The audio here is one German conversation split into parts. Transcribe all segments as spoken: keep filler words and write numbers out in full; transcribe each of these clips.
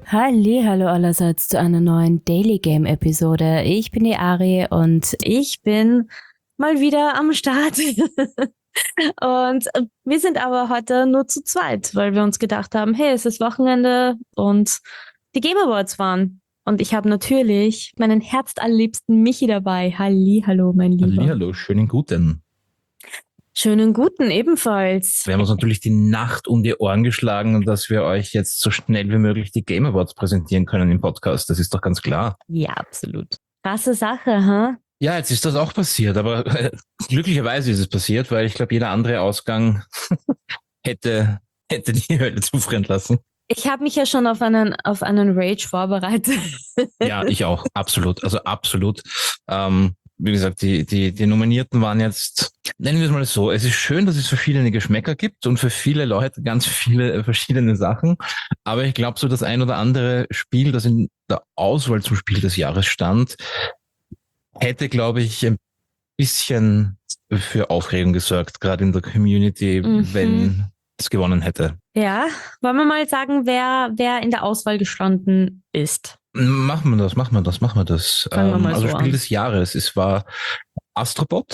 Hallihallo allerseits zu einer neuen Daily Game Episode. Ich bin die Ari und ich bin mal wieder am Start. Und wir sind aber heute nur zu zweit, weil wir uns gedacht haben, hey, es ist Wochenende und die Game Awards waren. Und ich habe natürlich meinen herzallerliebsten Michi dabei. Hallihallo, mein Lieber. Hallihallo, schönen guten. Schönen guten ebenfalls. Wir haben uns natürlich die Nacht um die Ohren geschlagen, dass wir euch jetzt so schnell wie möglich die Game Awards präsentieren können im Podcast. Das ist doch ganz klar. Ja, absolut. Krasse Sache, ha? Ja, jetzt ist das auch passiert, aber äh, glücklicherweise ist es passiert, weil ich glaube, jeder andere Ausgang hätte, hätte die Hölle zufrieren lassen. Ich habe mich ja schon auf einen, auf einen Rage vorbereitet. Ja, ich auch, absolut. Also absolut. Ähm, wie gesagt, die, die, die Nominierten waren jetzt, nennen wir es mal so, es ist schön, dass es verschiedene Geschmäcker gibt und für viele Leute ganz viele verschiedene Sachen. Aber ich glaube, so das ein oder andere Spiel, das in der Auswahl zum Spiel des Jahres stand, hätte, glaube ich, ein bisschen für Aufregung gesorgt, gerade in der Community, mhm. wenn es gewonnen hätte. Ja, wollen wir mal sagen, wer, wer in der Auswahl gestanden ist? Machen wir das, machen wir das, machen wir das. Fangen wir mal also so Spiel an. des Jahres. Es war Astrobot,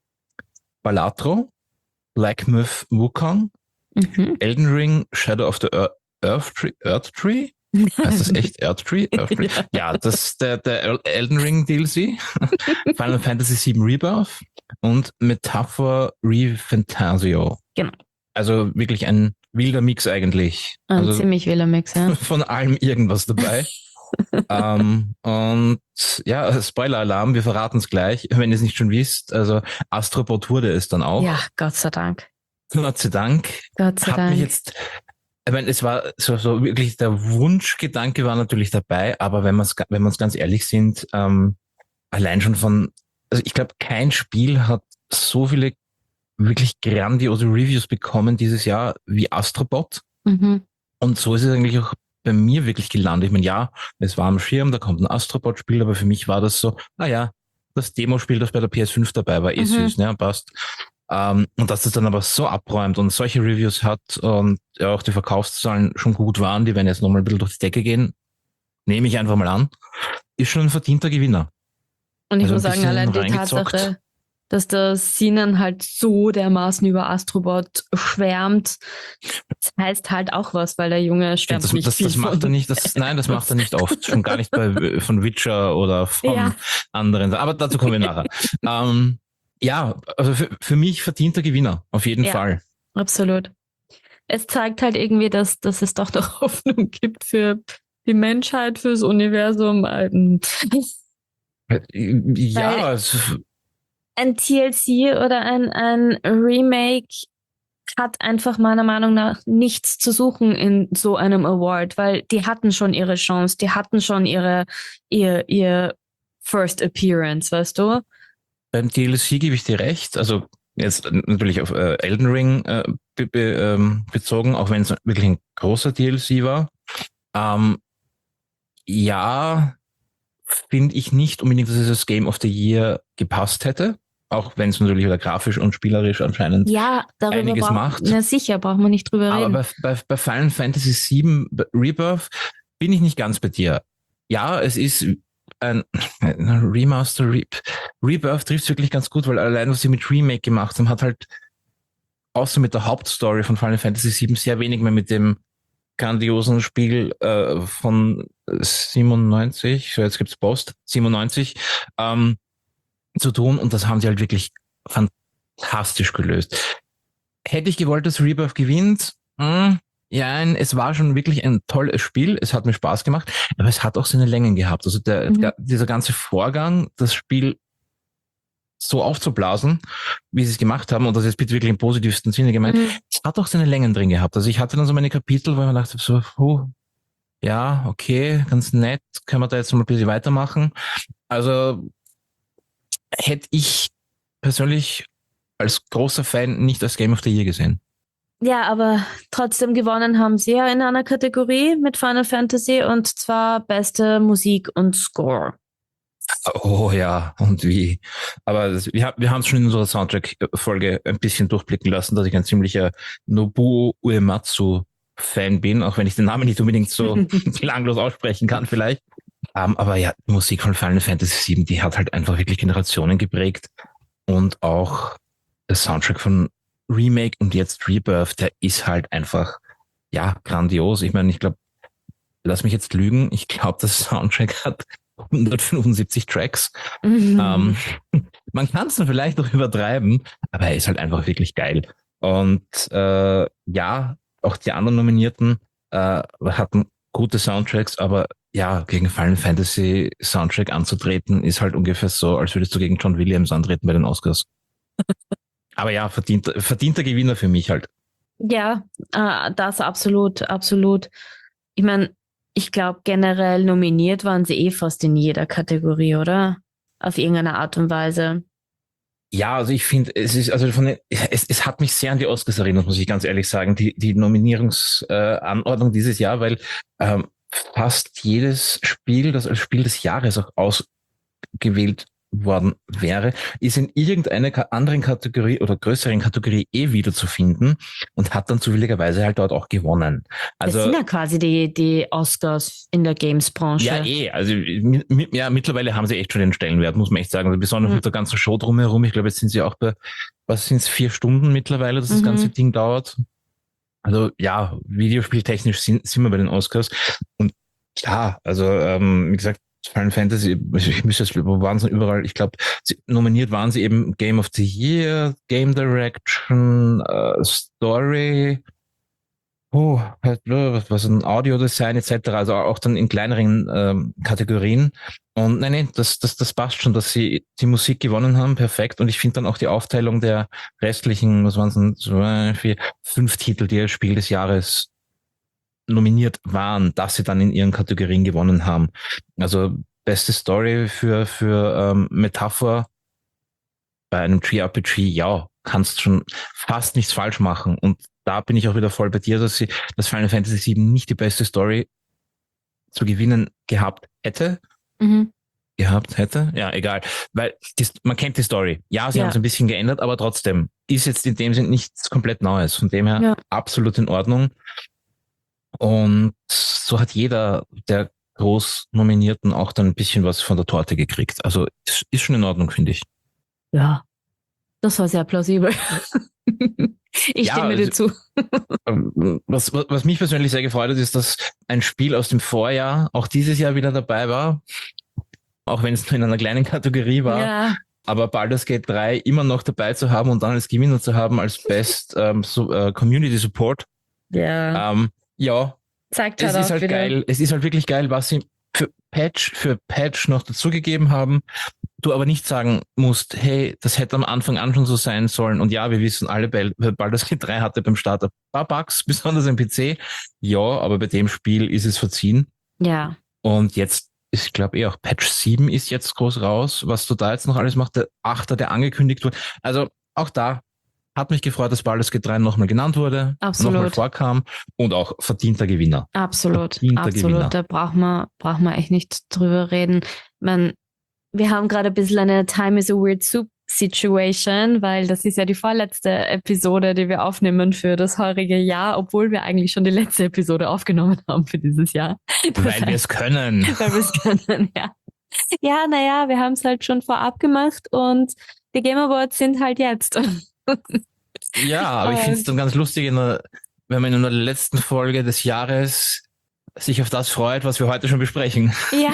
Balatro, Black Myth Wukong, mhm. Elden Ring, Shadow of the Earth Tree. Earth Tree? Heißt das echt Earth Tree? Earth Tree? ja. ja, das ist der, der Elden Ring D L C. Final Fantasy sieben Rebirth und Metaphor ReFantasio. Genau. Also wirklich ein wilder Mix eigentlich. Ein also ziemlich wilder Mix, ja. Von allem irgendwas dabei. um, und ja, Spoiler-Alarm, wir verraten es gleich, wenn ihr es nicht schon wisst. Also Astrobot wurde es dann auch. Ja, Gott sei Dank. Gott sei Dank. Gott sei Hat Dank. mich jetzt, ich meine, es war so, so wirklich, der Wunschgedanke war natürlich dabei, aber wenn wir wenn wir uns ganz ehrlich sind, ähm, allein schon von, also ich glaube, kein Spiel hat so viele wirklich grandiose Reviews bekommen dieses Jahr wie Astrobot. Mhm. Und so ist es eigentlich auch bei mir wirklich gelandet. Ich meine, ja, es war am Schirm, da kommt ein Astrobot-Spiel, aber für mich war das so, naja, das Demospiel, das bei der P S fünf dabei war, eh mhm. süß, ne, passt. Ähm, und dass das dann aber so abräumt und solche Reviews hat und ja auch die Verkaufszahlen schon gut waren, die werden jetzt nochmal ein bisschen durch die Decke gehen, nehme ich einfach mal an, ist schon ein verdienter Gewinner. Und ich also muss sagen, allein die Tatsache, dass der Sinan halt so dermaßen über Astrobot schwärmt. Das heißt halt auch was, weil der Junge schwärmt das, nicht das, viel das macht von. er nicht, das, nein, das macht er nicht oft. Schon gar nicht bei, von Witcher oder von ja. anderen. Aber dazu kommen wir nachher. ähm, ja, also für, für mich verdienter Gewinner, auf jeden ja, Fall. Absolut. Es zeigt halt irgendwie, dass, dass es doch noch Hoffnung gibt für die Menschheit, fürs Universum. Ja, es, ein T L C oder ein, ein Remake hat einfach meiner Meinung nach nichts zu suchen in so einem Award, weil die hatten schon ihre Chance, die hatten schon ihre ihr, ihr First Appearance, weißt du? Beim D L C gebe ich dir recht, also jetzt natürlich auf äh, Elden Ring äh, be, be, ähm, bezogen, auch wenn es wirklich ein großer D L C war. Ähm, ja, finde ich nicht unbedingt, dass es das Game of the Year gepasst hätte. Auch wenn es natürlich wieder grafisch und spielerisch anscheinend ja, darüber einiges brauch, macht. Na sicher, braucht man nicht drüber Aber reden. bei, bei, bei Final Fantasy sieben Rebirth bin ich nicht ganz bei dir. Ja, es ist ein, ein Remaster, Re, Rebirth trifft es wirklich ganz gut, weil allein, was sie mit Remake gemacht haben, hat halt außer mit der Hauptstory von Final Fantasy sieben sehr wenig mehr mit dem grandiosen Spiel äh, von siebenundneunzig, so jetzt gibt's Post, siebenundneunzig, ähm, zu tun, und das haben sie halt wirklich fantastisch gelöst. Hätte ich gewollt, dass Rebirth gewinnt? Hm, ja, es war schon wirklich ein tolles Spiel, es hat mir Spaß gemacht, aber es hat auch seine Längen gehabt. Also der, mhm. der, dieser ganze Vorgang, das Spiel so aufzublasen, wie sie es gemacht haben, und das ist bitte wirklich im positivsten Sinne gemeint, mhm. es hat auch seine Längen drin gehabt. Also ich hatte dann so meine Kapitel, wo ich mir dachte, so, oh, ja, okay, ganz nett, können wir da jetzt mal ein bisschen weitermachen. Also hätte ich persönlich als großer Fan nicht als Game of the Year gesehen. Ja, aber trotzdem gewonnen haben sie ja in einer Kategorie mit Final Fantasy, und zwar beste Musik und Score. Oh ja, und wie. Aber das, wir, wir haben es schon in unserer Soundtrack-Folge ein bisschen durchblicken lassen, dass ich ein ziemlicher Nobuo Uematsu Fan bin, auch wenn ich den Namen nicht unbedingt so klanglos aussprechen kann vielleicht. Um, aber ja, die Musik von Final Fantasy sieben, die hat halt einfach wirklich Generationen geprägt. Und auch der Soundtrack von Remake und jetzt Rebirth, der ist halt einfach, ja, grandios. Ich meine, ich glaube, lass mich jetzt lügen, ich glaube, das Soundtrack hat hundertfünfundsiebzig Tracks. Mhm. Ähm, man kann es dann vielleicht noch übertreiben, aber er ist halt einfach wirklich geil. Und äh, ja, auch die anderen Nominierten äh, hatten gute Soundtracks, aber ja, gegen Final Fantasy Soundtrack anzutreten, ist halt ungefähr so, als würdest du gegen John Williams antreten bei den Oscars. Aber ja, verdienter, verdienter Gewinner für mich halt. Ja, äh, das absolut, absolut. Ich meine, ich glaube, generell nominiert waren sie eh fast in jeder Kategorie, oder? Auf irgendeine Art und Weise. Ja, also ich finde, es ist, also von den, es, es hat mich sehr an die Oscars erinnert, muss ich ganz ehrlich sagen, die, die Nominierungsanordnung äh, dieses Jahr, weil ähm, fast jedes Spiel, das als Spiel des Jahres auch ausgewählt worden wäre, ist in irgendeiner anderen Kategorie oder größeren Kategorie eh wiederzufinden und hat dann zufälligerweise halt dort auch gewonnen. Also, das sind ja quasi die, die Oscars in der Games-Branche. Ja, eh. Also mit, ja, mittlerweile haben sie echt schon den Stellenwert, muss man echt sagen. Also besonders mhm. mit der ganzen Show drumherum. Ich glaube, jetzt sind sie auch bei, was sind es, vier Stunden mittlerweile, dass mhm. das ganze Ding dauert. Also ja, videospieltechnisch sind, sind wir bei den Oscars. Und klar, also ähm, wie gesagt, Final Fantasy, ich müsste jetzt, wo waren sie überall? Ich glaube, nominiert waren sie eben Game of the Year, Game Direction, uh, Story, oh, was ein Audiodesign et cetera. Also auch dann in kleineren ähm, Kategorien. Und nein, nein, das, das, das passt schon, dass sie die Musik gewonnen haben, perfekt. Und ich finde dann auch die Aufteilung der restlichen, was waren es denn, zwei, vier, fünf Titel, die als Spiel des Jahres nominiert waren, dass sie dann in ihren Kategorien gewonnen haben. Also beste Story für für ähm, Metapher bei einem J R P G, ja, kannst schon fast nichts falsch machen. Und da bin ich auch wieder voll bei dir, dass sie das Final Fantasy sieben nicht die beste Story zu gewinnen gehabt hätte. Mhm. Gehabt hätte? Ja, egal. Weil die, man kennt die Story. Ja, sie ja. haben es ein bisschen geändert, aber trotzdem ist jetzt in dem Sinn nichts komplett Neues. Von dem her ja. absolut in Ordnung. Und so hat jeder der Großnominierten auch dann ein bisschen was von der Torte gekriegt. Also ist, ist schon in Ordnung, finde ich. Ja, das war sehr plausibel. Ich ja, stimme dir zu. Was, was, was mich persönlich sehr gefreut hat, ist, dass ein Spiel aus dem Vorjahr auch dieses Jahr wieder dabei war. Auch wenn es nur in einer kleinen Kategorie war. Ja. Aber Baldur's Gate drei immer noch dabei zu haben und dann als Gewinner zu haben als Best ähm, so, äh, Community Support. Ja. Ähm, ja. Zeigt halt es ist halt wieder. geil. Es ist halt wirklich geil, was sie für Patch, für Patch noch dazugegeben haben. Du aber nicht sagen musst, hey, das hätte am Anfang an schon so sein sollen. Und ja, wir wissen alle, Baldur's Gate drei hatte beim Start ein paar Bugs, besonders im P C. Ja, aber bei dem Spiel ist es verziehen. Ja. Und jetzt, ich glaube eh auch Patch sieben ist jetzt groß raus. Was du da jetzt noch alles machst, der Achter, der angekündigt wurde. Also auch da hat mich gefreut, dass Baldur's Gate drei nochmal genannt wurde. Absolut. Nochmal vorkam. Und auch verdienter Gewinner. Absolut. Verdienter Absolut. Gewinner. Da braucht man, braucht man echt nicht drüber reden. Man, wir haben gerade ein bisschen eine Time is a Weird Soup Situation, weil das ist ja die vorletzte Episode, die wir aufnehmen für das heurige Jahr, obwohl wir eigentlich schon die letzte Episode aufgenommen haben für dieses Jahr. Das weil wir es können. Weil wir es können, ja. Ja, naja, wir haben es halt schon vorab gemacht und die Game Awards sind halt jetzt. Ja, aber ich finde es dann ganz lustig, in der, wenn man in der letzten Folge des Jahres sich auf das freut, was wir heute schon besprechen. Ja.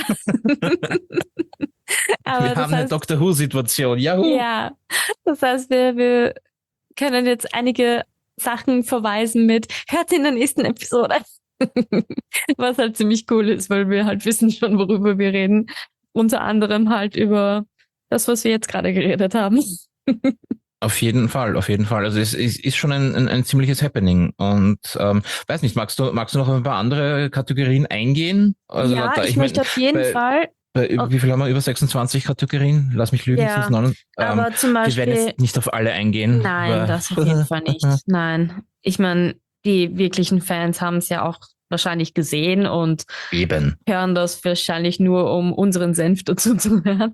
Aber wir haben heißt, eine Doctor Who-Situation. Yahoo! Ja, das heißt, wir, wir können jetzt einige Sachen verweisen mit hört in der nächsten Episode. Was halt ziemlich cool ist, weil wir halt wissen schon, worüber wir reden. Unter anderem halt über das, was wir jetzt gerade geredet haben. Auf jeden Fall, auf jeden Fall. Also es, es ist schon ein, ein, ein ziemliches Happening. Und ähm, weiß nicht, magst du, magst du noch ein paar andere Kategorien eingehen? Also ja, da, ich, ich möchte mein, auf jeden bei, Fall. Bei, oh. Wie viel haben wir? Über sechsundzwanzig Kategorien? Lass mich lügen. Ja, ähm, aber zum Beispiel. Wir werden jetzt nicht auf alle eingehen. Nein, das auf jeden Fall nicht. Nein. Ich meine, die wirklichen Fans haben es ja auch wahrscheinlich gesehen und Eben. hören das wahrscheinlich nur, um unseren Senf dazu zu hören.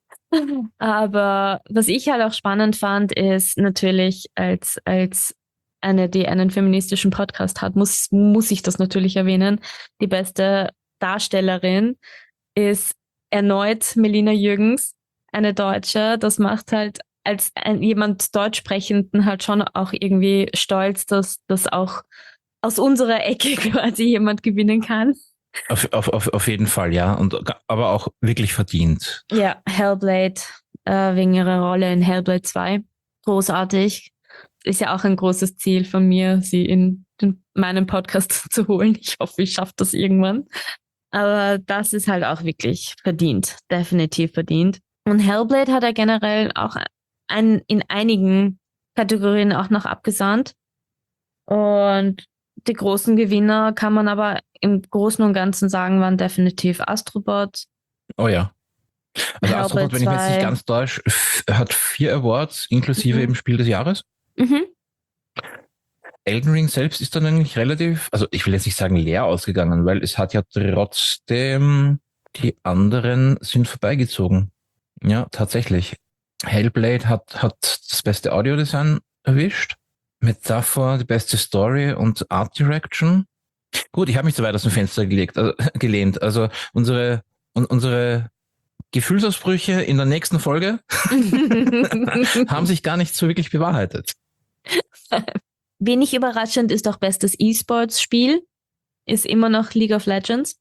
Aber was ich halt auch spannend fand, ist natürlich als, als eine, die einen feministischen Podcast hat, muss, muss ich das natürlich erwähnen. Die beste Darstellerin ist erneut Melina Jürgens, eine Deutsche. Das macht halt als ein, jemand Deutschsprechenden halt schon auch irgendwie stolz, dass das auch aus unserer Ecke quasi jemand gewinnen kann. Auf, auf, auf, auf jeden Fall, ja. Und, aber auch wirklich verdient. Ja, Hellblade, äh, wegen ihrer Rolle in Hellblade zwei. Großartig. Ist ja auch ein großes Ziel von mir, sie in, in meinen Podcast zu holen. Ich hoffe, ich schaffe das irgendwann. Aber das ist halt auch wirklich verdient. Definitiv verdient. Und Hellblade hat er generell auch ein, in einigen Kategorien auch noch abgesahnt. Und die großen Gewinner kann man aber im Großen und Ganzen sagen, waren definitiv Astrobot. Oh ja. Also Astrobot, wenn ich mich jetzt nicht ganz täusche, hat vier Awards, inklusive mhm. eben Spiel des Jahres. Mhm. Elden Ring selbst ist dann eigentlich relativ, also ich will jetzt nicht sagen leer ausgegangen, weil es hat ja trotzdem, die anderen sind vorbeigezogen. Ja, tatsächlich. Hellblade hat, hat das beste Audiodesign erwischt. Metaphor, die beste Story und Art Direction. Gut, ich habe mich zu weit aus dem Fenster gelegt, also, gelehnt. Also unsere, un, unsere Gefühlsausbrüche in der nächsten Folge haben sich gar nicht so wirklich bewahrheitet. Wenig überraschend ist auch bestes E-Sports-Spiel. Ist immer noch League of Legends.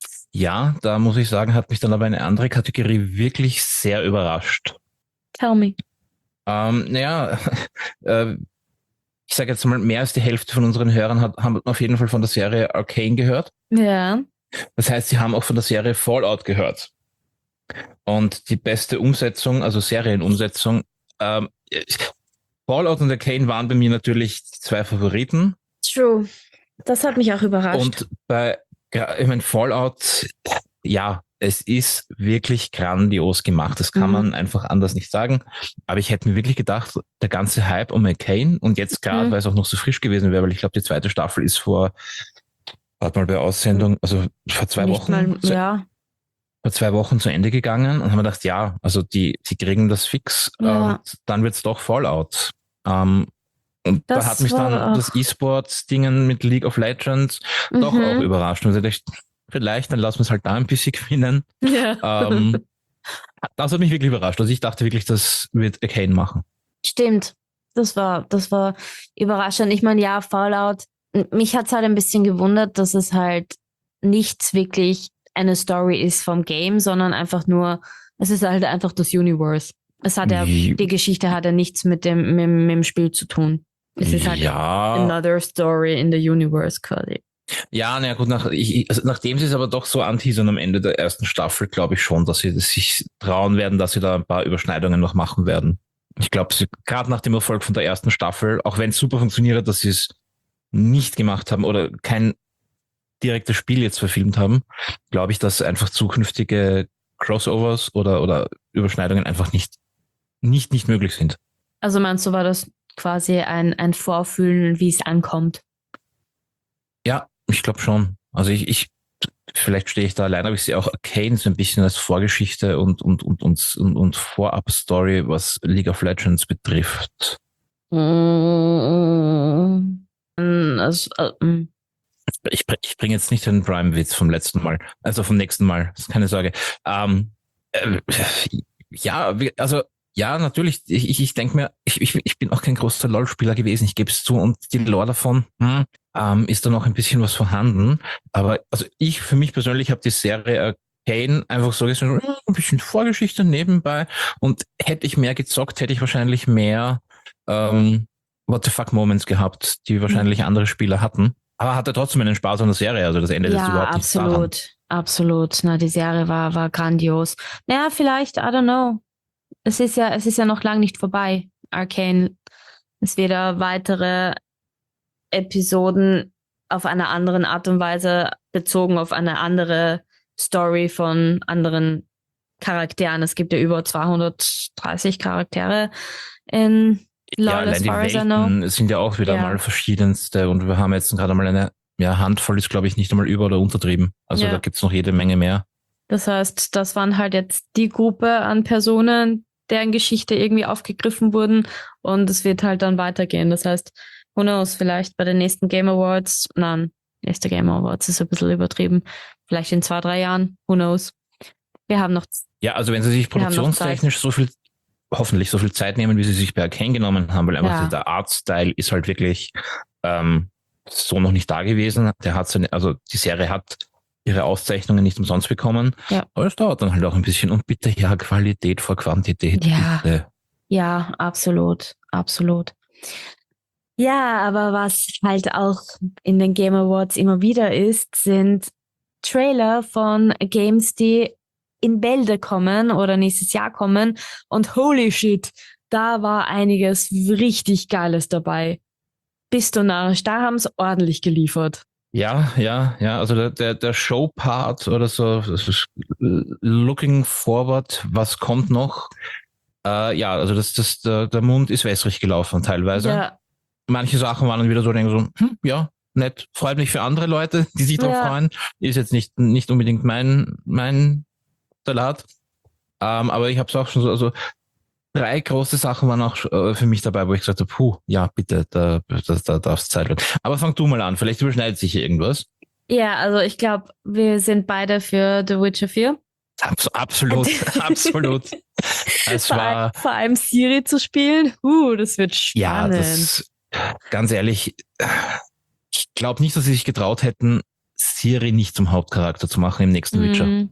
Ja, da muss ich sagen, hat mich dann aber eine andere Kategorie wirklich sehr überrascht. Tell me. Ähm, naja, äh, ich sage jetzt mal, mehr als die Hälfte von unseren Hörern hat, haben auf jeden Fall von der Serie Arcane gehört. Ja. Das heißt, sie haben auch von der Serie Fallout gehört. Und die beste Umsetzung, also Serienumsetzung, ähm, Fallout und Arcane waren bei mir natürlich zwei Favoriten. True. Das hat mich auch überrascht. Und bei, ich meine, Fallout, ja, es ist wirklich grandios gemacht. Das kann mhm. man einfach anders nicht sagen. Aber ich hätte mir wirklich gedacht, der ganze Hype um Arcane und jetzt gerade, mhm. weil es auch noch so frisch gewesen wäre, weil ich glaube, die zweite Staffel ist vor, warte mal, bei Aussendung, also vor zwei nicht Wochen. Mal, zu, ja. Vor zwei Wochen zu Ende gegangen und haben gedacht, ja, also die, die kriegen das fix. Ja. Und dann wird's doch Fallout. Ähm, und das da hat mich dann das E-Sports-Dingen mit League of Legends mhm. doch auch überrascht. Und ich dachte, vielleicht, dann lassen wir es halt da ein bisschen gewinnen. Ja. Ähm, das hat mich wirklich überrascht. Also ich dachte wirklich, das wird Arcane machen. Stimmt. Das war, das war überraschend. Ich meine, ja, Fallout, mich hat's halt ein bisschen gewundert, dass es halt nichts wirklich eine Story ist vom Game, sondern einfach nur, es ist halt einfach das Universe. Es hat ja, die Geschichte hat ja nichts mit dem, mit, mit dem Spiel zu tun. Es ist halt ja. another story in the universe quasi. Ja, na gut, nach, ich, also nachdem sie es aber doch so anteasern am Ende der ersten Staffel, glaube ich schon, dass sie das sich trauen werden, dass sie da ein paar Überschneidungen noch machen werden. Ich glaube, gerade nach dem Erfolg von der ersten Staffel, auch wenn es super funktioniert hat, dass sie es nicht gemacht haben oder kein direktes Spiel jetzt verfilmt haben, glaube ich, dass einfach zukünftige Crossovers oder, oder Überschneidungen einfach nicht, nicht, nicht möglich sind. Also meinst du, war das quasi ein, ein Vorfühlen, wie es ankommt? Ja, ich glaube schon. Also ich, ich, vielleicht stehe ich da allein, aber ich sehe auch Arcane so ein bisschen als Vorgeschichte und, und, und, und, und, und Vorab-Story, was League of Legends betrifft. Mm, also, uh, Ich, ich bringe jetzt nicht den Prime-Witz vom letzten Mal, also vom nächsten Mal, keine Sorge. Ähm, äh, ja, also ja, natürlich, ich, ich denke mir, ich, ich, ich bin auch kein großer LoL-Spieler gewesen, ich gebe es zu, und die Lore davon, hm, ähm, ist da noch ein bisschen was vorhanden. Aber also ich, für mich persönlich, habe die Serie Arcane einfach so gesagt, ein bisschen Vorgeschichte nebenbei, und hätte ich mehr gezockt, hätte ich wahrscheinlich mehr ähm, What the fuck Moments gehabt, die wahrscheinlich mhm. andere Spieler hatten. Aber hatte trotzdem einen Spaß an der Serie, also das Ende ja, ist überhaupt nicht daran. absolut, absolut. Na, die Serie war, war grandios. Naja, vielleicht, I don't know. Es ist ja, es ist ja noch lang nicht vorbei, Arcane. Es wird ja weitere Episoden auf eine andere Art und Weise bezogen auf eine andere Story von anderen Charakteren. Es gibt ja über zweihundertdreißig Charaktere in LoL, ja, allein as far die as I know. Welten sind ja auch wieder ja. mal verschiedenste, und wir haben jetzt gerade mal eine ja, Handvoll, ist glaube ich nicht einmal über- oder untertrieben. Also ja. da gibt's noch jede Menge mehr. Das heißt, das waren halt jetzt die Gruppe an Personen, deren Geschichte irgendwie aufgegriffen wurden, und es wird halt dann weitergehen. Das heißt, Who knows, vielleicht bei den nächsten Game Awards. Nein, nächste Game Awards ist ein bisschen übertrieben. Vielleicht in zwei, drei Jahren. Who knows. Wir haben noch. Ja, also wenn sie sich produktionstechnisch so viel, hoffentlich so viel Zeit nehmen, wie sie sich bei Arcane genommen haben, weil einfach ja. der Artstyle ist halt wirklich ähm, so noch nicht da gewesen. Der hat seine, also die Serie hat ihre Auszeichnungen nicht umsonst bekommen. Ja. Aber es dauert dann halt auch ein bisschen. Und bitte, ja, Qualität vor Quantität. Ja, bitte. Ja, absolut, absolut. Ja, aber was halt auch in den Game Awards immer wieder ist, sind Trailer von Games, die in Bälde kommen oder nächstes Jahr kommen. Und holy shit, da war einiges richtig Geiles dabei. Bist du narrisch? Da haben sie ordentlich geliefert. Ja, ja, ja, also der, der, der Show-Part oder so, das ist looking forward, was kommt noch? Äh, ja, also das, das, der, der Mund ist wässrig gelaufen teilweise. Ja. Manche Sachen waren dann wieder so, denken so, hm, ja, nett, freut mich für andere Leute, die sich drauf ja. freuen. Ist jetzt nicht, nicht unbedingt mein, mein Salat. Ähm, aber ich habe es auch schon so, also drei große Sachen waren auch äh, für mich dabei, wo ich gesagt habe, puh, ja, bitte, da, da, da darf es Zeit werden. Aber fang du mal an, vielleicht überschneidet sich hier irgendwas. Ja, also ich glaube, wir sind beide für The Witcher vier. Abs- absolut, absolut. Es vor, war, allem, vor allem Ciri zu spielen, uh, das wird spannend. Ja, das, ganz ehrlich, ich glaube nicht, dass sie sich getraut hätten, Ciri nicht zum Hauptcharakter zu machen im nächsten mm. Witcher.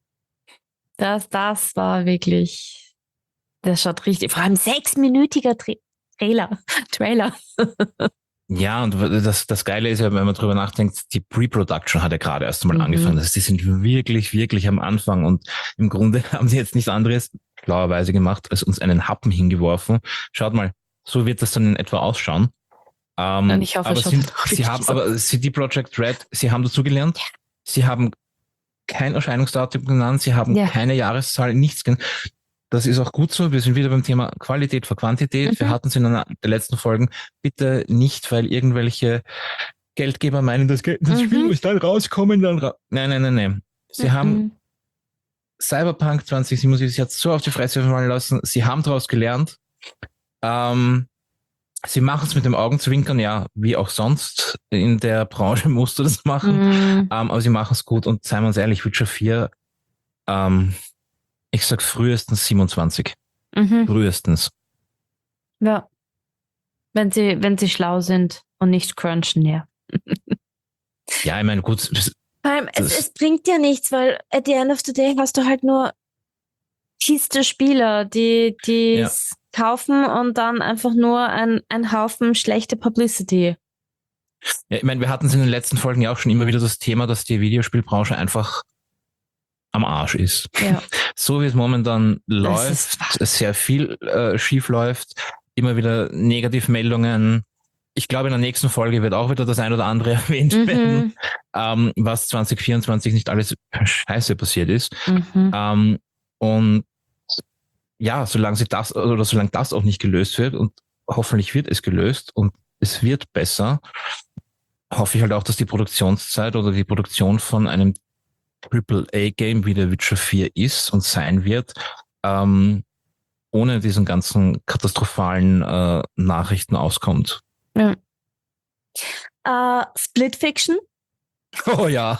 Das, das war wirklich, das schaut richtig, vor allem sechsminütiger Tra- Trailer, Trailer. Ja, und das, das Geile ist ja, wenn man drüber nachdenkt, die Pre-Production hat ja gerade erst einmal mhm. angefangen. Das heißt, die sind wirklich, wirklich am Anfang und im Grunde haben sie jetzt nichts anderes schlauerweise gemacht, als uns einen Happen hingeworfen. Schaut mal, so wird das dann in etwa ausschauen. Ähm, und ich hoffe, aber sie, sie haben, so. aber C D Projekt Red, sie haben dazu gelernt. Ja. Sie haben kein Erscheinungsdatum genannt, sie haben ja. keine Jahreszahl, nichts genannt. Das ist auch gut so. Wir sind wieder beim Thema Qualität vor Quantität. Mhm. Wir hatten es in einer der letzten Folgen. Bitte nicht, weil irgendwelche Geldgeber meinen, das, Geld, das mhm. Spiel muss dann rauskommen. Dann ra- nein, nein, nein, nein. Sie mhm. haben Cyberpunk zwanzig siebenundsiebzig hat so auf die Fresse fallen lassen. Sie haben daraus gelernt. Ähm, sie machen es mit dem Augenzwinkern, ja, wie auch sonst. In der Branche musst du das machen. Mhm. Ähm, aber sie machen es gut. Und seien wir uns ehrlich, Witcher vier, ähm, ich sag frühestens siebenundzwanzig. Mhm. Frühestens. Ja. Wenn sie, wenn sie schlau sind und nicht crunchen, ja. Ja, ich meine, gut. Allem, es, es bringt dir nichts, weil at the end of the day hast du halt nur Kiste Spieler, die die ja. es kaufen und dann einfach nur ein, ein Haufen schlechte Publicity. Ja, ich meine, wir hatten es in den letzten Folgen ja auch schon immer wieder das Thema, dass die Videospielbranche einfach am Arsch ist. Ja. So wie es momentan das läuft, sehr viel äh, schief läuft, immer wieder Negativmeldungen. Ich glaube, in der nächsten Folge wird auch wieder das ein oder andere erwähnt mhm. werden, ähm, was zwanzig vierundzwanzig nicht alles scheiße passiert ist. Mhm. Ähm, und ja, solange sie das oder solange das auch nicht gelöst wird, und hoffentlich wird es gelöst und es wird besser, hoffe ich halt auch, dass die Produktionszeit oder die Produktion von einem Triple A Game wie der Witcher vier ist und sein wird, ähm, ohne diesen ganzen katastrophalen äh, Nachrichten auskommt. Ja. Uh, Split Fiction? Oh ja.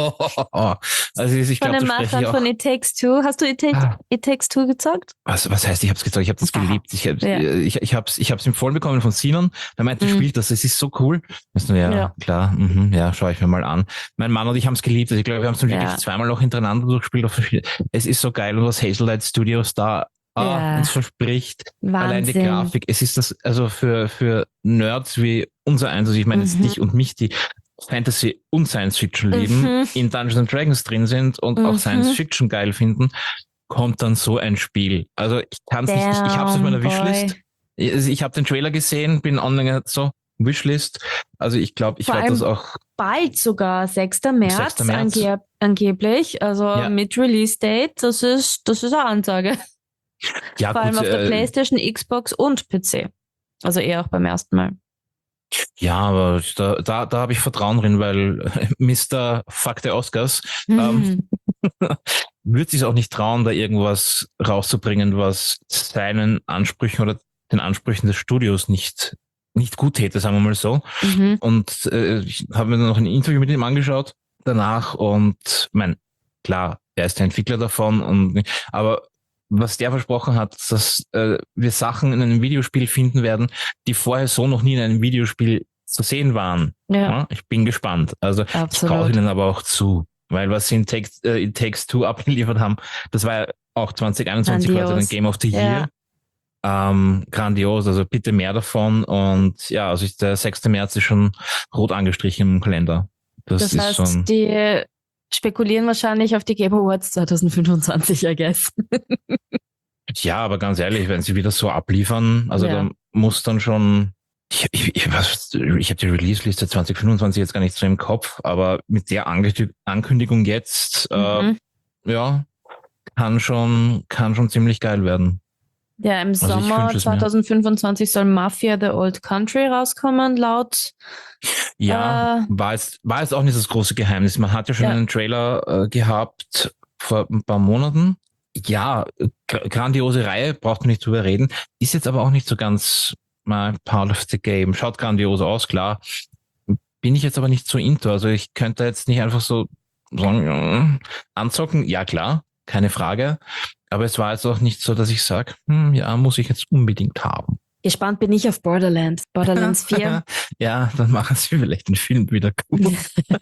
Also ich von glaub, den Machern von It Takes Two. Hast du It, Take, ah. It Takes Two gezockt? Was, was heißt, ich habe es gezockt? Ich habe das geliebt. Ich habe ja. ich, ich hab's, ich hab's empfohlen bekommen von Sinon. Der meinte, mhm. spielt das, es ist so cool. So, ja, ja, klar, mhm, ja, schaue ich mir mal an. Mein Mann und ich haben es geliebt. Also ich glaube, wir haben es wirklich ja. zweimal noch hintereinander durchgespielt. Es ist so geil. Und was Hazelight Studios da ah, ja. uns verspricht. Wahnsinn. Allein die Grafik. Es ist das, also für, für Nerds wie unser eins, also ich meine mhm. jetzt dich und mich, die Fantasy und Science Fiction lieben, mhm. in Dungeons and Dragons drin sind und mhm. auch Science Fiction geil finden, kommt dann so ein Spiel. Also ich kann es nicht, ich, ich habe es auf meiner boy. Wishlist. Ich, ich habe den Trailer gesehen, bin online so, Wishlist. Also ich glaube, ich werde das auch... Bald sogar, sechster März, sechster März. Angeb- angeblich, also ja. mit Release Date, das ist, das ist eine Ansage. Ja, vor allem gut, auf der äh, PlayStation, Xbox und P C. Also eher auch beim ersten Mal. Ja, aber da, da, da habe ich Vertrauen drin, weil Mister Fuck the Oscars mhm. ähm, wird sich auch nicht trauen, da irgendwas rauszubringen, was seinen Ansprüchen oder den Ansprüchen des Studios nicht nicht gut täte, sagen wir mal so. Mhm. Und äh, ich habe mir dann noch ein Interview mit ihm angeschaut danach und mein, klar, er ist der Entwickler davon und aber was der versprochen hat, dass äh, wir Sachen in einem Videospiel finden werden, die vorher so noch nie in einem Videospiel zu sehen waren. Ja, Ja, ich bin gespannt. Also ich traue absolut. ihnen aber auch zu, weil was sie in Takes, äh, in Takes Two abgeliefert haben, das war ja auch zwanzig einundzwanzig quasi ein Grandios. Game of the Year. Ähm, grandios, also bitte mehr davon. Und ja, also ich, der sechste März ist schon rot angestrichen im Kalender. Das, Das ist heißt, schon. die spekulieren wahrscheinlich auf die Game Awards zwanzig fünfundzwanzig, I guess. Ja, aber ganz ehrlich, wenn sie wieder so abliefern, also Ja. da muss dann schon. Ich, ich, ich, was- ich habe die Release-Liste zwanzig fünfundzwanzig jetzt gar nicht so im Kopf, aber mit der Ange- Ankündigung jetzt, äh, Mhm. ja, kann schon, kann schon ziemlich geil werden. Ja, im Also ich Sommer wünsche es mir. zwanzig fünfundzwanzig soll Mafia The Old Country rauskommen, laut. Ja, Äh, war jetzt, war jetzt auch nicht das große Geheimnis. Man hat ja schon Ja. einen Trailer äh, gehabt vor ein paar Monaten. Ja, gr- grandiose Reihe, braucht man nicht drüber reden. Ist jetzt aber auch nicht so ganz mal part of the game. Schaut grandios aus, klar. Bin ich jetzt aber nicht so into. Also ich könnte jetzt nicht einfach so sagen, ja, anzocken. Ja, klar, keine Frage. Aber es war jetzt auch nicht so, dass ich sage, hm, ja, muss ich jetzt unbedingt haben. gespannt bin ich auf Borderlands. Borderlands vier. Ja, dann machen sie vielleicht den Film wieder gut.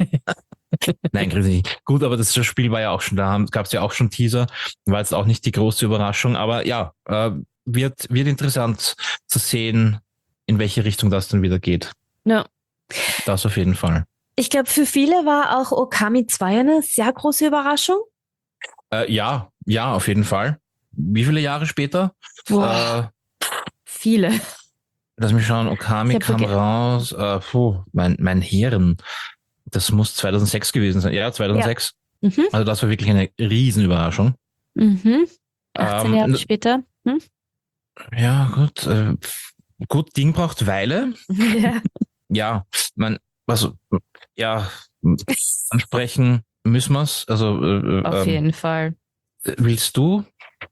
Nein, Chris, nicht. Gut, aber das Spiel war ja auch schon da, gab es ja auch schon Teaser, war jetzt auch nicht die große Überraschung, aber ja, äh, wird, wird interessant zu sehen, in welche Richtung das dann wieder geht. Ja. Das auf jeden Fall. Ich glaube, für viele war auch Okami zwei eine sehr große Überraschung. Äh, ja, ja, auf jeden Fall. Wie viele Jahre später? Boah, Äh, viele. lass mich schauen, Okami Ich hab kam verge- raus, äh, puh, mein, mein Hirn, das muss zweitausendsechs gewesen sein. Ja, zweitausendsechs. Mhm. Also das war wirklich eine Riesenüberraschung. Mhm. achtzehn Ähm, Jahre n- später. Hm? Ja, gut. Äh, gut, Ding braucht Weile. Ja. Ja, man, also, ja, ansprechen müssen wir's. Also, äh, Auf ähm, jeden Fall. willst du?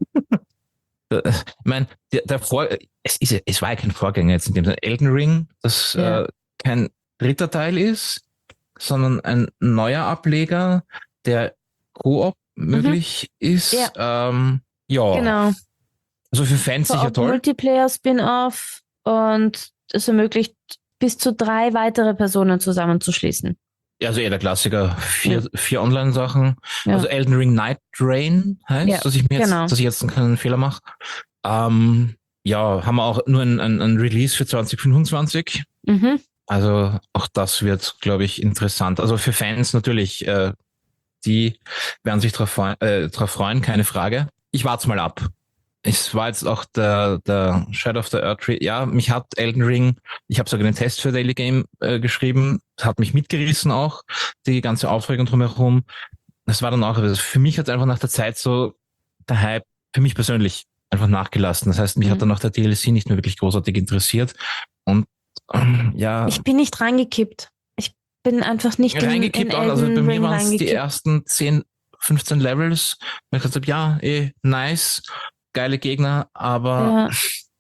Äh, Ich meine, der, der Vor es, ist, ja- es war ja kein Vorgänger jetzt in dem Sinne. Elden Ring, das Ja. äh, kein dritter Teil ist, sondern ein neuer Ableger, der Koop möglich ist. Ja. Ähm, ja, Genau. also für Fans sicher Koop toll. Multiplayer Spin-off und es ermöglicht bis zu drei weitere Personen zusammenzuschließen. Also eher der Klassiker, vier, vier Online-Sachen. Ja. Also Elden Ring Night Drain heißt, Ja, dass ich mir jetzt, genau. dass ich jetzt keinen Fehler mache. Ähm, ja, haben wir auch nur ein, ein, ein Release für zwanzig fünfundzwanzig. Mhm. Also auch das wird, glaube ich, interessant. Also für Fans natürlich, äh, die werden sich drauf, freu- äh, drauf freuen, keine Frage. Ich warte mal ab. Es war jetzt auch der, der Shadow of the Earth Tree. Ja, mich hat Elden Ring, ich habe sogar einen Test für Daily Game äh, geschrieben, hat mich mitgerissen auch, die ganze Aufregung drumherum. Das war dann auch, also für mich hat einfach nach der Zeit so der Hype, für mich persönlich, einfach nachgelassen. Das heißt, mich Mhm. hat dann auch der D L C nicht mehr wirklich großartig interessiert. Und ähm, ja, Ich bin nicht reingekippt. Ich bin einfach nicht in, reingekippt in auch. Also bei Elden mir Ring waren es die reingekippt. ersten zehn, fünfzehn Levels. Und ich gesagt habe, ja, eh, nice, geile Gegner, aber Ja.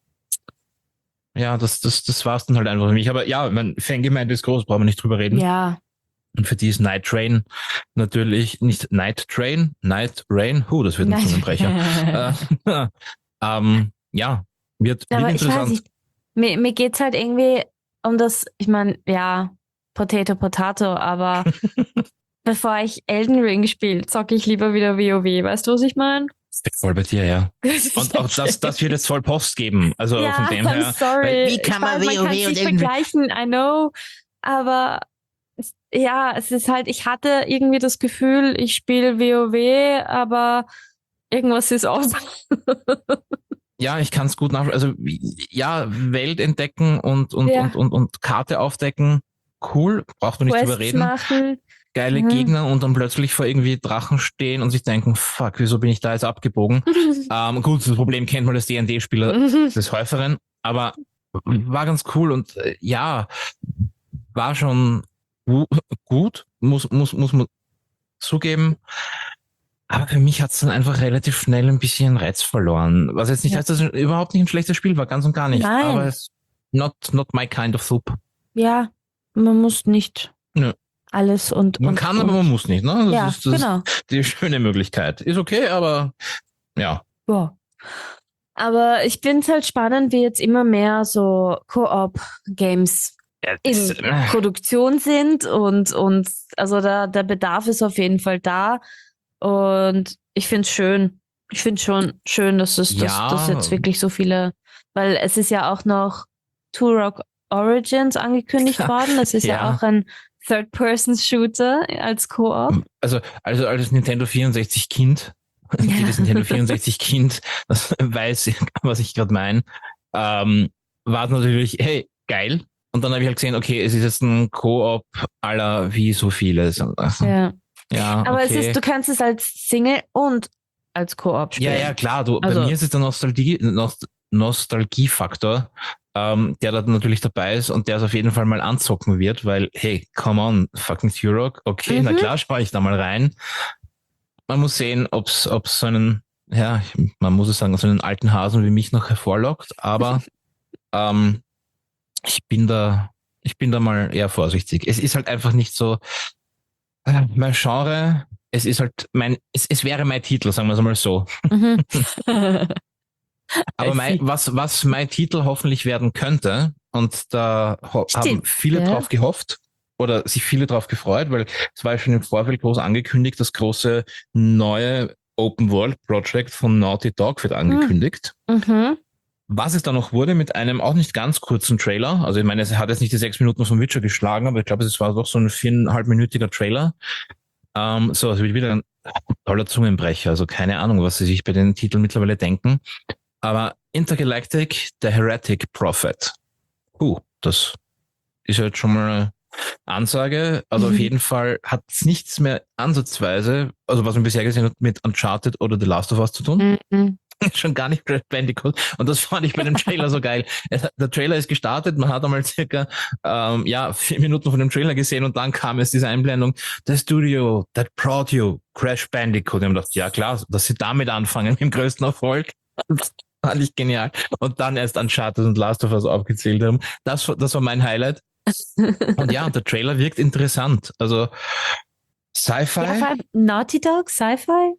ja, das, das, das war's dann halt einfach für mich. Aber ja, mein Fangemeinde ist groß, brauchen wir nicht drüber reden. Ja. Und für die ist Night Train natürlich nicht Night Train, Night Rain. Huh, das wird ein Zungenbrecher. äh, ähm, ja, wird, wird Aber ich weiß interessant. nicht, mir, mir geht's halt irgendwie um das, ich meine, ja, Potato, Potato, aber bevor ich Elden Ring spiele, zocke ich lieber wieder WoW. Weißt du, was ich meine? Voll bei dir, ja. Und auch das, das wird jetzt voll Post geben. Also ja, von dem I'm her. sorry. weil Wie kann man ich weiß, man WoW kann's und nicht Elden Ring? vergleichen, I know, aber es, ja, es ist halt, ich hatte irgendwie das Gefühl, ich spiele WoW, aber irgendwas ist aus. Ja, ich kann es gut nach. Also ja, Welt entdecken und und, Ja. und und und Karte aufdecken, cool, braucht man nicht drüber Quests reden. machen. Geile Mhm. Gegner und dann plötzlich vor irgendwie Drachen stehen und sich denken, fuck, wieso bin ich da jetzt abgebogen? ähm, gut, das Problem kennt man als D und D-Spieler des Häuferen, aber war ganz cool und äh, ja, war schon gu gut, muss muss muss man zugeben. Aber für mich hat es dann einfach relativ schnell ein bisschen Reiz verloren. Was jetzt nicht Ja. heißt, dass es überhaupt nicht ein schlechtes Spiel war, ganz und gar nicht. Nein. Aber es not, not my kind of soup. Ja, man muss nicht Nö. alles und. Man und, kann, und. aber man muss nicht, ne? Das ja, ist das genau. die schöne Möglichkeit. Ist okay, aber ja. Ja. Aber ich finde es halt spannend, wie jetzt immer mehr so Co-op-Games Ja, in das, äh, Produktion sind und, und also da, der Bedarf ist auf jeden Fall da und ich finde es schön. Ich finde schon schön, dass es dass, Ja. dass jetzt wirklich so viele, weil es ist ja auch noch Two Rock Origins angekündigt worden. Das ist ja, Ja. auch ein Third-Person-Shooter als Co-op. Also, also als Nintendo vierundsechzig Kind, jedes Nintendo vierundsechzig Kind, das weiß, was ich gerade meine, ähm, war es natürlich, hey, geil. Und dann habe ich halt gesehen, okay, es ist jetzt ein Koop aller wie so vieles. Ja. Ja, Aber es okay. ist, du kannst es als Single und als Koop spielen. Ja, ja, klar. Du, Also- bei mir ist es der Nostalgie, Nost Nostalgiefaktor, ähm, der da natürlich dabei ist und der es auf jeden Fall mal anzocken wird, weil, hey, come on, fucking Turok, okay, Mhm. na klar, schaue ich da mal rein. Man muss sehen, ob es so einen, ja, man muss es sagen, so einen alten Hasen wie mich noch hervorlockt, aber ähm, ich bin da, ich bin da mal eher vorsichtig. Es ist halt einfach nicht so äh, mein Genre. Es ist halt mein, es, es wäre mein Titel, sagen wir es mal so. Mhm. Aber I mein, see. was, was mein Titel hoffentlich werden könnte, und da ho haben Stimmt, viele ja. drauf gehofft oder sich viele drauf gefreut, weil es war ja schon im Vorfeld groß angekündigt, das große neue Open World Project von Naughty Dog wird angekündigt. Mhm. Was es da noch wurde mit einem auch nicht ganz kurzen Trailer, also ich meine, es hat jetzt nicht die sechs Minuten vom Witcher geschlagen, aber ich glaube, es war doch so ein viereinhalbminütiger Trailer. Ähm, so, es wird wieder ein toller Zungenbrecher, also keine Ahnung, was sie sich bei den Titeln mittlerweile denken. Aber Intergalactic, The Heretic Prophet. Puh, das ist jetzt schon mal eine Ansage. Also Mhm. auf jeden Fall hat es nichts mehr ansatzweise, also was man bisher gesehen hat, mit Uncharted oder The Last of Us zu tun. Mhm. Schon gar nicht Crash Bandicoot. Und das fand ich bei dem Trailer so geil. Der Trailer ist gestartet, man hat einmal circa ähm, ja, vier Minuten von dem Trailer gesehen und dann kam es diese Einblendung, The Studio that brought you Crash Bandicoot. Und ich habe gedacht, ja klar, dass sie damit anfangen, mit dem größten Erfolg. Das fand ich genial. Und dann erst Uncharted und Last of Us aufgezählt haben. Das, das war mein Highlight. Und ja, der Trailer wirkt interessant. Also Sci-Fi. Ja, vor allem Naughty Dog, Sci-Fi.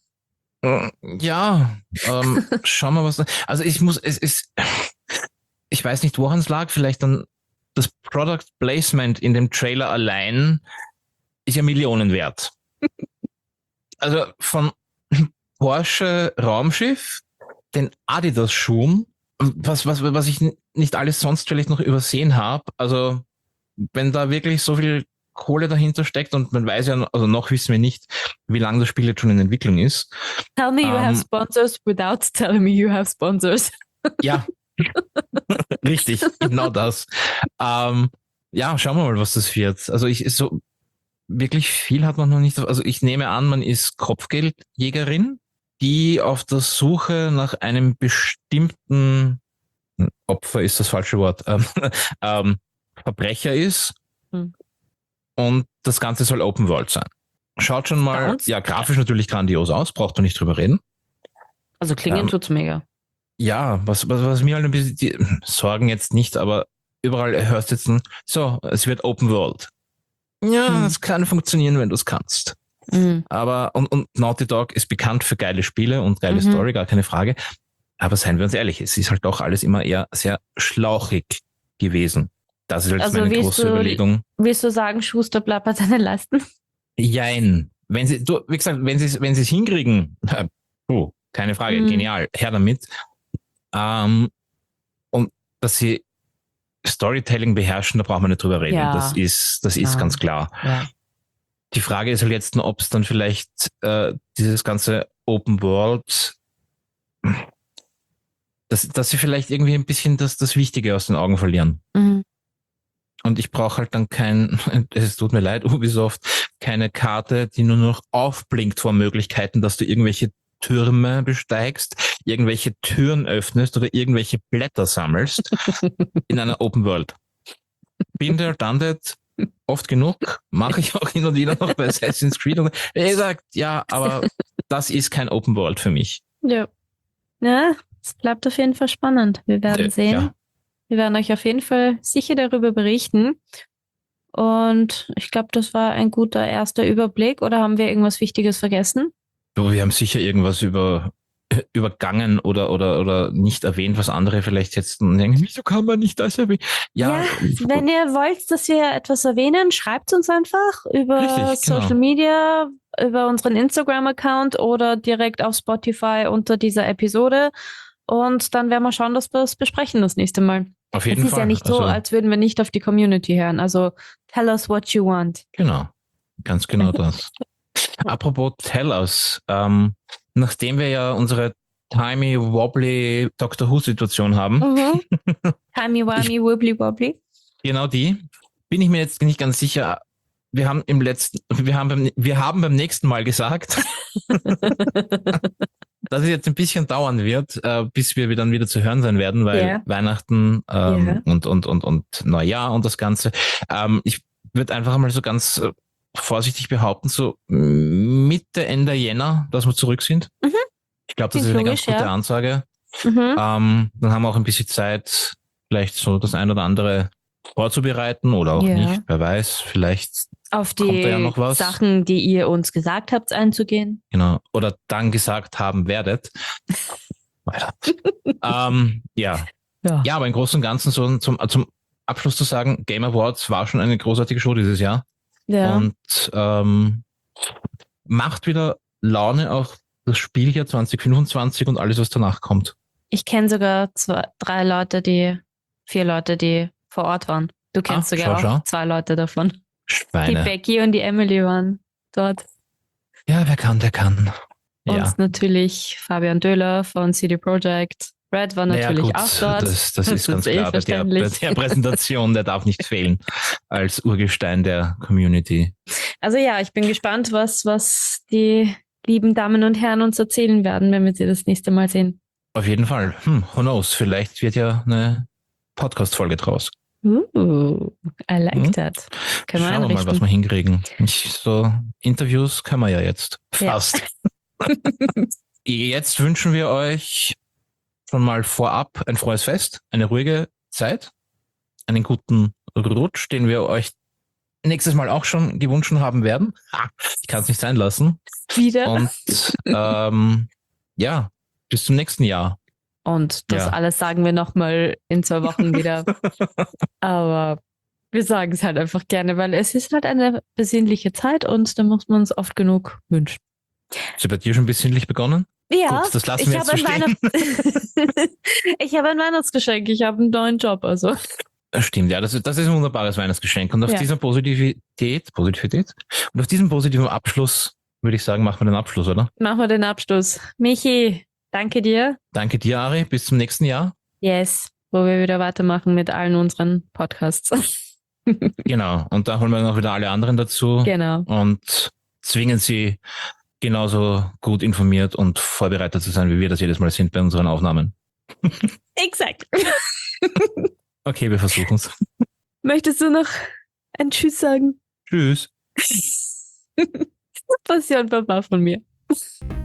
Ja, ähm, schauen wir was. Also ich muss, es ist, ich weiß nicht, woran es lag. Vielleicht dann das Product Placement in dem Trailer allein ist ja Millionen wert. Also von Porsche Raumschiff, den Adidas Schuhen, was was was ich nicht alles sonst vielleicht noch übersehen habe. Also wenn da wirklich so viel Kohle dahinter steckt und man weiß ja, also noch wissen wir nicht, wie lange das Spiel jetzt schon in Entwicklung ist. Tell me you Ähm, have sponsors without telling me you have sponsors. Ja, richtig, genau das. Ähm, ja, schauen wir mal, was das wird. Also ich so wirklich viel hat man noch nicht. Also ich nehme an, man ist Kopfgeldjägerin, die auf der Suche nach einem bestimmten Opfer ist das falsche Wort, ähm, ähm, Verbrecher ist. Hm. Und das Ganze soll Open World sein. Schaut schon mal, Sounds- ja, grafisch natürlich grandios aus, braucht man nicht drüber reden. Also klingen Ähm, tut's mega. Ja, was, was, was mir halt ein bisschen die Sorgen jetzt nicht, aber überall hörst du jetzt ein, so, es wird Open World. Ja, Hm. es kann funktionieren, wenn du es kannst. Mhm. Aber, und, und Naughty Dog ist bekannt für geile Spiele und geile Mhm. Story, gar keine Frage. Aber seien wir uns ehrlich, es ist halt auch alles immer eher sehr schlauchig gewesen. Das ist halt Also meine willst große du- Überlegung. Willst du sagen, Schuster, bleib bei deinen Leisten? Jein. Wenn sie, du, wie gesagt, wenn sie es, wenn sie es hinkriegen, äh, oh, keine Frage, Mhm. genial, her damit. Ähm, und dass sie Storytelling beherrschen, da braucht man nicht drüber reden. Ja. Das ist, das ist Ja. ganz klar. Ja. Die Frage ist halt jetzt nur, ob es dann vielleicht äh, dieses ganze Open World, dass, dass sie vielleicht irgendwie ein bisschen das, das Wichtige aus den Augen verlieren. Mhm. Und ich brauche halt dann kein, es tut mir leid, Ubisoft, keine Karte, die nur noch aufblinkt vor Möglichkeiten, dass du irgendwelche Türme besteigst, irgendwelche Türen öffnest oder irgendwelche Blätter sammelst in einer Open World. Bin there, done that, oft genug, mache ich auch hin und wieder noch bei Assassin's Creed. Und wie gesagt, ja, aber das ist kein Open World für mich. Ja. Ja, es bleibt auf jeden Fall spannend. Wir werden Äh, sehen. Ja. Wir werden euch auf jeden Fall sicher darüber berichten. Und ich glaube, das war ein guter erster Überblick. Oder haben wir irgendwas Wichtiges vergessen? Du, wir haben sicher irgendwas über, übergangen oder, oder, oder nicht erwähnt, was andere vielleicht jetzt denken, wieso kann man nicht das erwähnen? Ja, wenn ihr wollt, dass wir etwas erwähnen, schreibt uns einfach über Richtig, genau. Social Media, über unseren Instagram-Account oder direkt auf Spotify unter dieser Episode. Und dann werden wir schauen, dass wir es besprechen das nächste Mal. Auf jeden Es ist Fall. ja nicht so, Also, als würden wir nicht auf die Community hören. Also tell us what you want. genau, ganz genau das. Apropos Tell Us, ähm, nachdem wir ja unsere timey-wobbly Doctor Who-Situation haben, Mhm. Timey-wimey, wibbly-wobbly. genau die, bin ich mir jetzt nicht ganz sicher. Wir haben im letzten, wir haben beim, wir haben beim nächsten Mal gesagt, dass es jetzt ein bisschen dauern wird, äh, bis wir dann wieder zu hören sein werden, weil Ja. Weihnachten ähm, Ja. und, und, und, und Neujahr und das Ganze. Ähm, ich würde einfach mal so ganz äh, vorsichtig behaupten, so Mitte, Ende Jänner, dass wir zurück sind. Mhm. Ich glaube, das Klingt ist eine ganz logisch, gute ja. Ansage. Mhm. Ähm, dann haben wir auch ein bisschen Zeit, vielleicht so das ein oder andere vorzubereiten oder auch Ja. nicht. Wer weiß, vielleicht Auf kommt die da ja noch was. Sachen, die ihr uns gesagt habt, einzugehen. Genau. Oder dann gesagt haben werdet. Weiter. ähm, ja. Ja. Ja, aber im Großen und Ganzen so zum, zum Abschluss zu sagen, Game Awards war schon eine großartige Show dieses Jahr. Ja. Und ähm, macht wieder Laune auf das Spiel hier zwanzig fünfundzwanzig und alles, was danach kommt. Ich kenne sogar zwei, drei Leute, die, vier Leute, die vor Ort waren. Du kennst Ah, sogar schau, auch schau. zwei Leute davon. Die Schweine. Becky und die Emily waren dort. Ja, wer kann, der kann. Ja. Und natürlich Fabian Döhler von C D Projekt. Red war Naja, natürlich gut, auch dort. das, das ist ganz eh klar. Bei der, bei verständlich. der Präsentation, der darf nicht fehlen als Urgestein der Community. Also ja, ich bin gespannt, was, was die lieben Damen und Herren uns erzählen werden, wenn wir sie das nächste Mal sehen. Auf jeden Fall. Hm, who knows? Vielleicht wird ja eine Podcast-Folge draus. Uh, I like Hm? that. Können wir Schauen wir mal, was einrichten. wir hinkriegen. Ich, so Interviews können wir ja jetzt. Ja. Fast. Jetzt wünschen wir euch schon mal vorab ein frohes Fest, eine ruhige Zeit, einen guten Rutsch, den wir euch nächstes Mal auch schon gewünscht haben werden. Ah, ich kann es nicht sein lassen. Wieder. Und ähm, ja, bis zum nächsten Jahr. Und das Ja. alles sagen wir nochmal in zwei Wochen wieder. Aber wir sagen es halt einfach gerne, weil es ist halt eine besinnliche Zeit und da muss man es oft genug wünschen. Ist ja bei dir schon besinnlich begonnen? Ja, Gut, das lassen ich wir jetzt habe so ein, stehen. Weihnachts ich habe ein Weihnachtsgeschenk, ich habe einen neuen Job, also. Stimmt, ja, das, ist- das ist ein wunderbares Weihnachtsgeschenk. Und auf Ja. dieser Positivität, Positivität, und auf diesem positiven Abschluss würde ich sagen, machen wir den Abschluss, oder? Machen wir den Abschluss. Michi, danke dir. Danke dir, Ari. Bis zum nächsten Jahr. Yes, wo wir wieder weitermachen mit allen unseren Podcasts. Genau. Und da holen wir noch wieder alle anderen dazu Genau. und zwingen sie genauso gut informiert und vorbereitet zu sein, wie wir das jedes Mal sind bei unseren Aufnahmen. Exakt. Okay, wir versuchen es. Möchtest du noch ein Tschüss sagen? Tschüss. Passion Papa von mir.